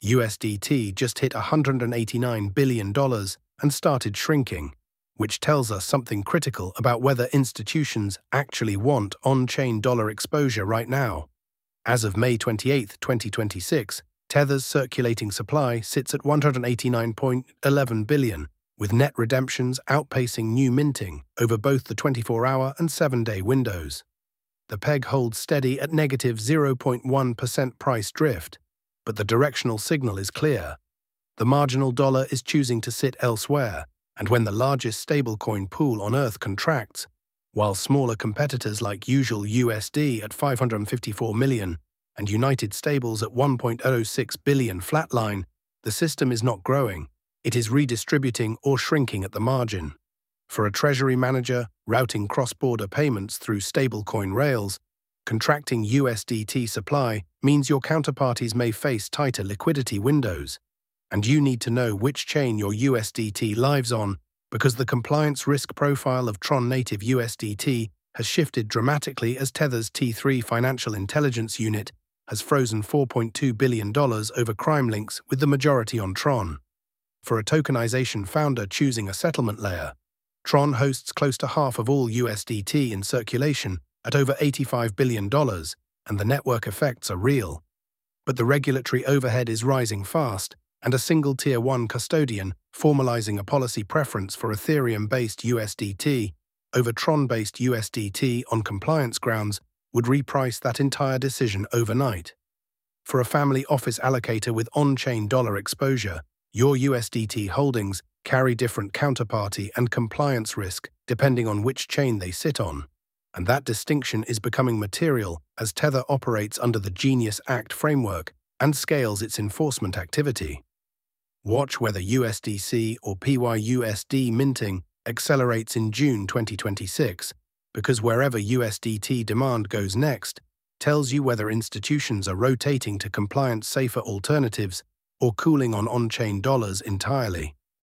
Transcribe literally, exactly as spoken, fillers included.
U S D T just hit one hundred eighty-nine billion dollars and started shrinking, which tells us something critical about whether institutions actually want on-chain dollar exposure right now. As of May twenty-eighth, twenty twenty-six, Tether's circulating supply sits at one hundred eighty-nine point one one billion, with net redemptions outpacing new minting over both the twenty-four hour and seven-day windows. The peg holds steady at negative zero point one percent price drift, but the directional signal is clear. The marginal dollar is choosing to sit elsewhere, and when the largest stablecoin pool on Earth contracts, while smaller competitors like Usual U S D at five hundred fifty-four million and United Stables at one point zero six billion flatline, the system is not growing. It is redistributing or shrinking at the margin. For a treasury manager routing cross-border payments through stablecoin rails, contracting U S D T supply means your counterparties may face tighter liquidity windows, and you need to know which chain your U S D T lives on, because the compliance risk profile of Tron native U S D T has shifted dramatically as Tether's T three Financial Intelligence Unit has frozen four point two billion dollars over crime links, with the majority on Tron. For a tokenization founder choosing a settlement layer, Tron hosts close to half of all U S D T in circulation at over eighty-five billion dollars, and the network effects are real. But the regulatory overhead is rising fast, and a single Tier one custodian formalizing a policy preference for Ethereum-based U S D T over Tron-based U S D T on compliance grounds would reprice that entire decision overnight. For a family office allocator with on-chain dollar exposure, your U S D T holdings carry different counterparty and compliance risk depending on which chain they sit on, and that distinction is becoming material as Tether operates under the Genius Act framework and scales its enforcement activity. Watch whether U S D C or P Y U S D minting accelerates in June twenty twenty-six, because wherever U S D T demand goes next tells you whether institutions are rotating to compliance-safer alternatives or cooling on on-chain dollars entirely.